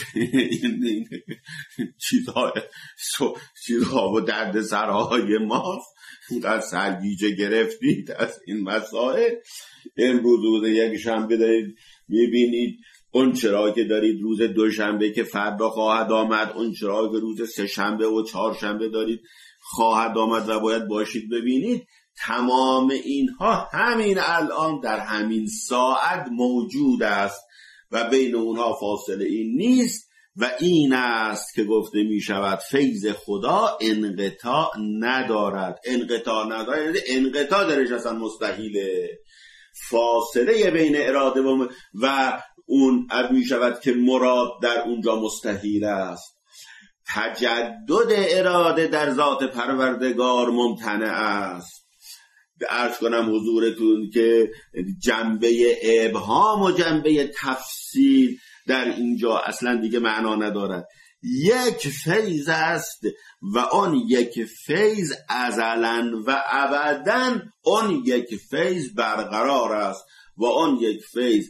چیزها و درد سرهای ماست، اینقدر سرگیجه گرفتید از این مسائل. امروز روز یک شنبه دارید میبینید، اون چرا که دارید روز دوشنبه که فردا خواهد آمد، اون چرا که روز سه شنبه و چهار شنبه دارید خواهد آمد و باید باشید ببینید. تمام اینها همین الان در همین ساعت موجود است و بین اونها فاصله این نیست و این است که گفته می شود فیض خدا انقطاع ندارد. انقطاع درش اصلا مستحیله. فاصله بین اراده و اون می شود که مراد در اونجا مستحیل است. تجدد اراده در ذات پروردگار ممتنع است. عرض کنم حضورتون که جنبه ابهام و جنبه تفصیل در اینجا اصلا دیگه معنا ندارد. یک فیض است و آن یک فیض ازلاً و ابداً آن یک فیض برقرار است و آن یک فیض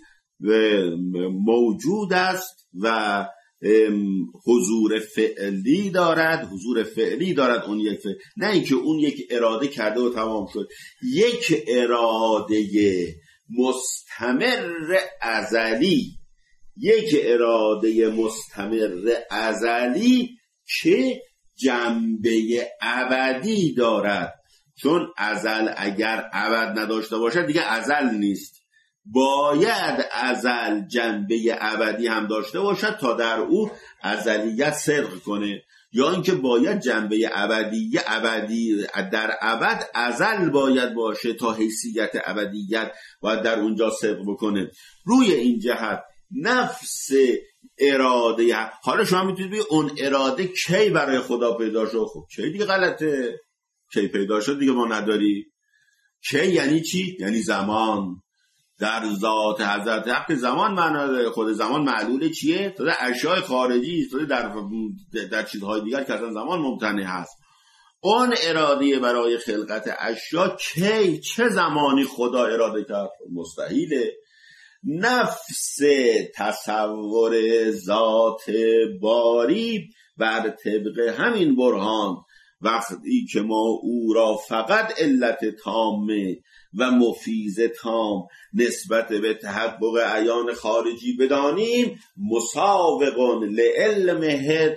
موجود است و حضور فعلی دارد اون یک فعل. نه اینکه اون یک اراده کرده و تمام شد. یک اراده مستمر ازلی که جنبه ابدی دارد. چون ازل اگر ابد نداشته باشد دیگه ازل نیست. باید ازل جنبه ابدی هم داشته باشد تا در او ازلیت صدق کنه، یا اینکه باید جنبه ابدی در ابد ازل باید باشه تا حیثیت ابدیت باید در اونجا صدق بکنه. روی این جهت نفس اراده، حالا شما میتونید بگید اون اراده کی برای خدا پیدا شد؟ خب کی دیگه غلطه، کی پیدا شد دیگه ما نداری. کی یعنی چی؟ یعنی زمان. در ذات حضرت حق زمان معنا داره. خود زمان معلول چیه؟ تو در اشیاء خارجی است، در چیزهای دیگر که اصلا زمان ممتنع هست. اون اراده برای خلقت اشیا کی چه زمانی خدا اراده کرد؟ مستحیله. نفس تصور ذات باری بر طبق همین برهان وقتی که ما او را فقط علت تامه و مفیز تام نسبت به تحقق عیان خارجی بدانیم، مساوق لعلمه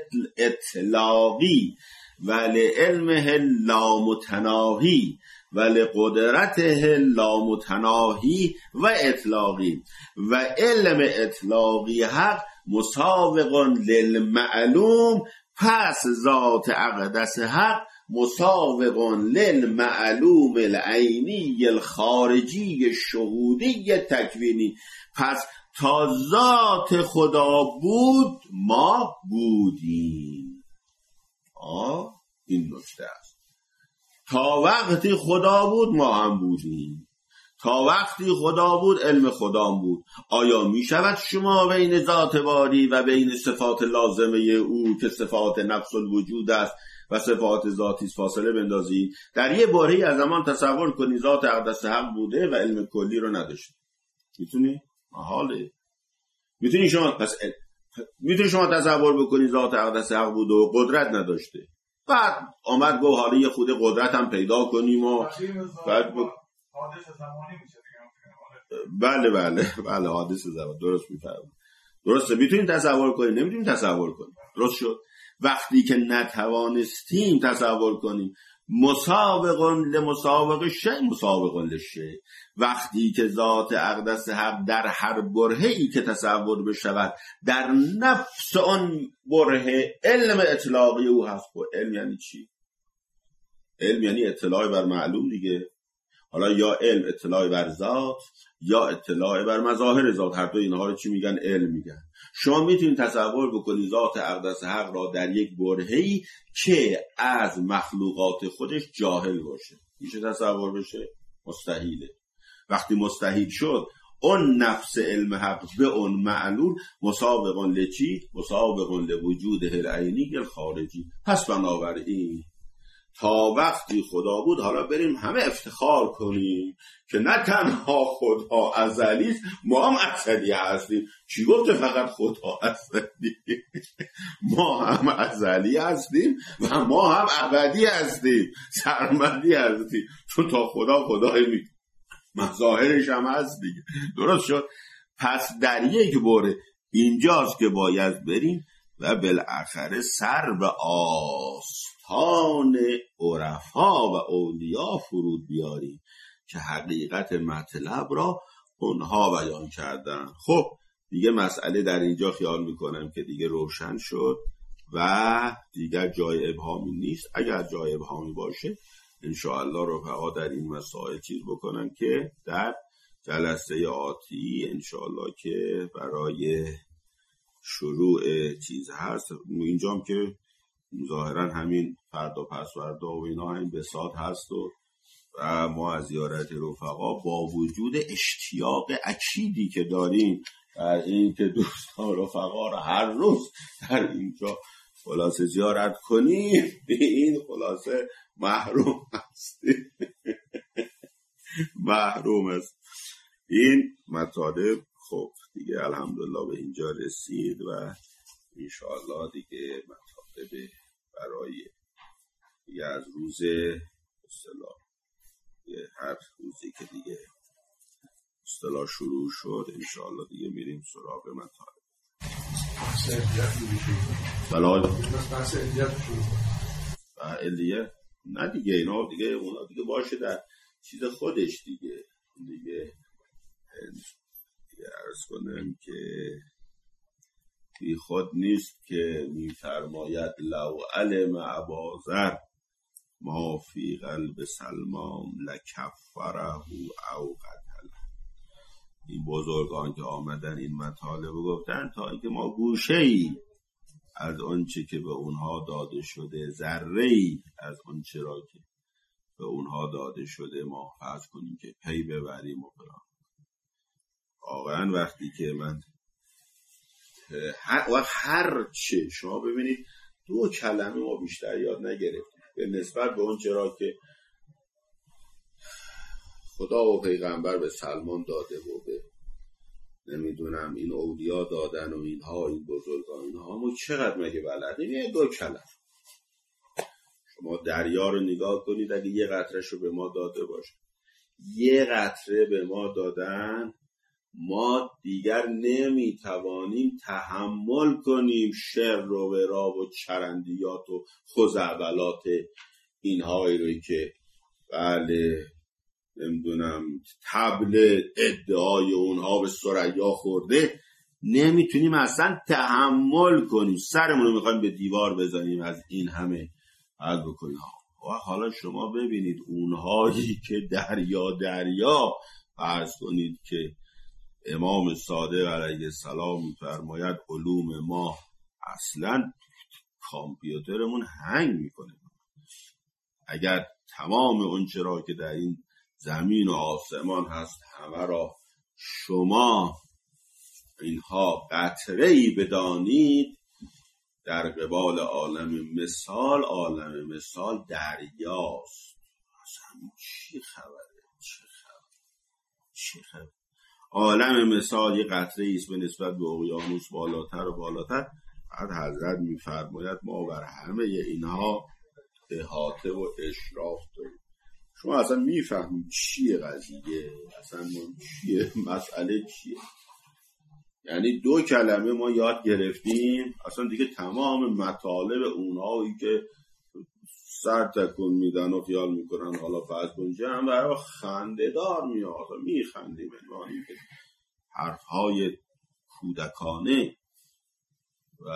اطلاقی و لعلمه لامتناهی و لقدرته لامتناهی و اطلاقی و علم اطلاقی حق مساوق للمعلوم. پس ذات اقدس حق مساوق للمعلوم العینی الخارجی شهودی تکوینی. پس تا ذات خدا بود ما بودیم. این نکته است. تا وقتی خدا بود ما هم بودیم. تا وقتی خدا بود علم خدا بود. آیا می شود شما بین ذات باری و بین صفات لازمه او که صفات نفس الوجود است و صفات ذاتی فاصله بندازید؟ در یه باره از زمان تصور کنی ذات اقدس حق بوده و علم کلی رو نداشته. میتونی؟ محاله. میتونی شما تصور بکنی ذات اقدس حق بوده و قدرت نداشته، بعد آمد گفت حالا یه خود قدرت هم پیدا کنیم و بعد حادث زمانی میشه دیگه. بله حادث زمان. درست میفرمایید. درسته. میتونیم تصور کنیم، نمیتونیم تصور کنیم. درست شد. وقتی که نتوانستیم تصور کنیم، مساوق لمساوق شیء مساوق للشیء. وقتی که ذات اقدس حق در هر برهه‌ای که تصور بشود در نفس آن برهه علم اطلاقی او هست. علم یعنی چی؟ علم یعنی اطلاع بر معلوم دیگه. حالا یا علم اطلاع بر ذات یا اطلاع بر مظاهر ذات، هر دو اینها رو چی میگن؟ علم میگن. شما میتونید تصور بکنید ذات اقدس حق را در یک برهه‌ای که از مخلوقات خودش جاهل باشه. میشه تصور بشه؟ مستحیله. وقتی مستحیل شد اون نفس علم حق به اون معلول مساوق لچی؟ مساوق لوجود العینی الخارجی. پس بنابراین تا وقتی خدا بود، حالا بریم همه افتخار کنیم که نه تنها خدا ازلی است، ما هم ازلی هستیم. چی گفته فقط خدا ازلی؟ ما هم ازلی هستیم و ما هم ابدی هستیم، سرمدی هستیم. چون تا خدای مظاهرش هم هست دیگه. درست شد. پس در یک باره اینجاست که باید بریم و بالاخره سر به آستان عرفا عرفا و اولیا فرود بیاریم که حقیقت مطلب را اونها بیان کردن. خب دیگه مسئله در اینجا خیال میکنم که دیگه روشن شد و دیگر جای ابهامی نیست. اگر جای ابهامی باشه انشاءالله رفقا در این مسائل چیز بکنن که در جلسه آتی انشاءالله که برای شروع چیز هست. اینجام که ظاهرا همین فردا پس فردا و اینا همین بساط هست و ما از زیارت رفقا با وجود اشتیاق اکیدی که داریم در این که دوستان رفقا را هر روز در اینجا خلاصه زیارت کنیم، به این خلاصه محروم هستیم. محروم است این مطالب. خب دیگه الحمدلله به اینجا رسید و انشاءالله دیگه مطالب برای دیگه از روز اصطلاح هر روزی که دیگه اصطلاح شروع شد انشاءالله دیگه میریم سراغ مطالب. بله نه دیگه اینا دیگه اونا دیگه باشه در چیز خودش دیگه عرض کنم که بی خود نیست که میفرماید لو علم ابازر ما فی قلب سلمان لکفره او قتله. این بزرگان که آمدن این مطالب گفتن تا اینکه ما گوشه‌ای از آنچه که به اونها داده شده، ذره‌ای از آنچه را که به اونها داده شده ما فرض کنیم که پی ببریم و فلان. واقعا وقتی که من هر چه شما ببینید 2 کلمه ما بیشتر یاد نگرفتیم به نسبت به اون چرا که خدا و پیغمبر به سلمان داده و به نمیدونم این اولیا دادن و اینها این بزرگان اینها ما چقدر مگه بلدیم؟ یه 2 کلمه. شما دریا رو نگاه کنید، اگه یه قطره‌ش رو به ما داده باشه، یه قطره به ما دادن، ما دیگر نمیتوانیم تحمل کنیم شر و ورا و چرندیات و خزعبلات اینهایی روی که بله نمیدونم طبل ادعای اونها به ثریا خورده، نمیتونیم اصلا تحمل کنیم، سرمون رو میخوایم به دیوار بزنیم از این همه حل بکنیم. و حالا شما ببینید اونهایی که دریا فرض کنید که امام صادق علیه السلام میفرماید علوم ما اصلا کامپیوترمون هنگ میکنه. اگر تمام اون چرا که در این زمین و آسمان هست همه را شما اینها قطره‌ای بدانید، در قبال عالم مثال دریاست. اصلا چی خبره؟ چه خبره؟ عالم مثال یه قطره‌ای است به نسبت به اقیانوس بالاتر و بالاتر. بعد حضرت میفرماید ما بر همه اینها احاطه و اشراف داریم. شما اصلا میفهمید چیه قضیه؟ اصلا چیه؟ مسئله چیه؟ یعنی 2 کلمه ما یاد گرفتیم اصلا دیگه تمام مطالب اونهایی که سر تکون میدن و خیال میکنن حالا فرض کن جمع برای خنده‌دار میاد، میخندیم انوانی که حرفهای کودکانه و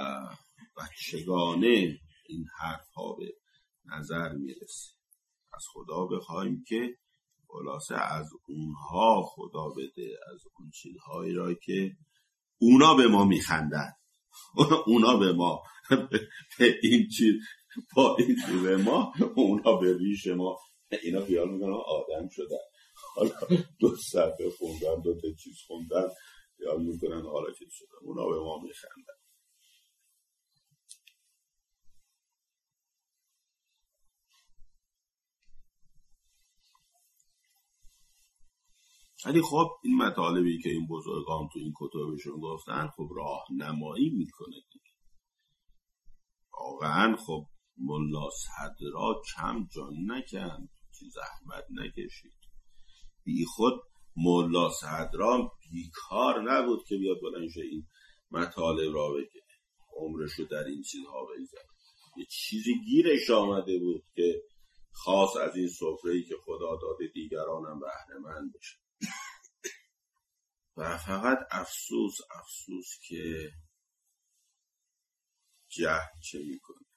بچگانه این حرفها به نظر میرسه. از خدا بخوایم که خلاصه از اونها خدا بده، از اون چیزهایی را که اونا به ما میخندن، اونا به ما به این چیز با این چیز ما، اونا به ریش ما اینا خیال میکنن آدم شدن، حالا 2 صفحه خوندن 2 چیز خوندن خیال میکنن حالا چیز شدن، اونا به ما میخندن. ولی خب این مطالبی که این بزرگان تو این کتابشون گفتن خب راهنمایی میکنه دیگه. واقعا خب ملا صدرا کم جان نکند، زحمت نکشید. بی خود ملا صدرا بیکار نبود که بیاد بلند شه این مطالب را بگه، عمرشو در این چیزها بگذاره. یه چیزی گیرش آمده بود که خاص از این سفره‌ای که خدا داده دیگرانم بهره‌مند بشن. و فقط افسوس که جهل چه میکنه.